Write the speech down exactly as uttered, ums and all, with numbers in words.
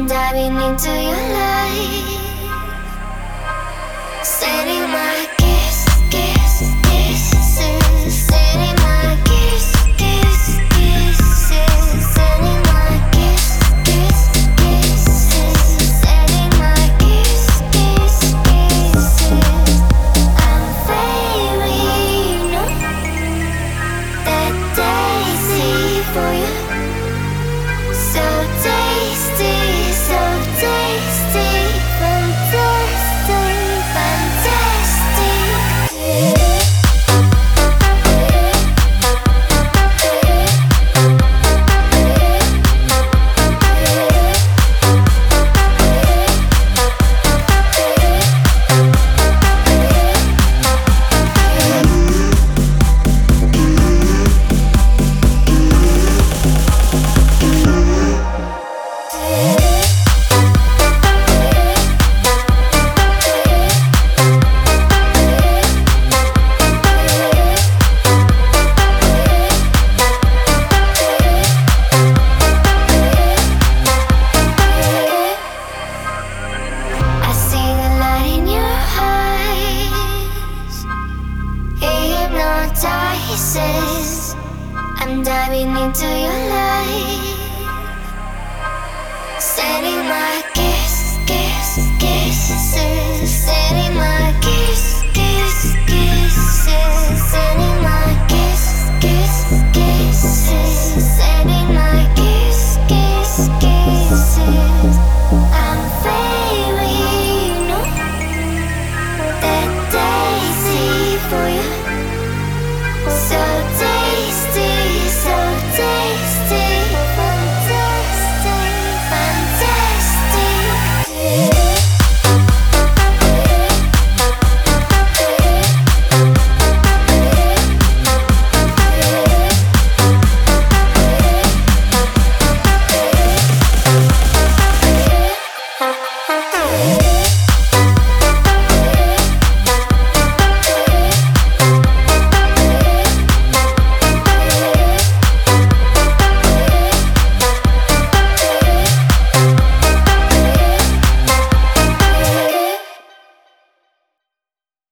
diving into your life, sending my kiss, kiss, kisses, sending my kiss, kiss, kisses, sending my kiss, kiss, kisses, sending my kiss, kiss, kisses. I'm failing that daisy for you. So tasty, so tasty, fantastic, fantastic. I see the light in your eyes, it hypnotizes. I'm diving into your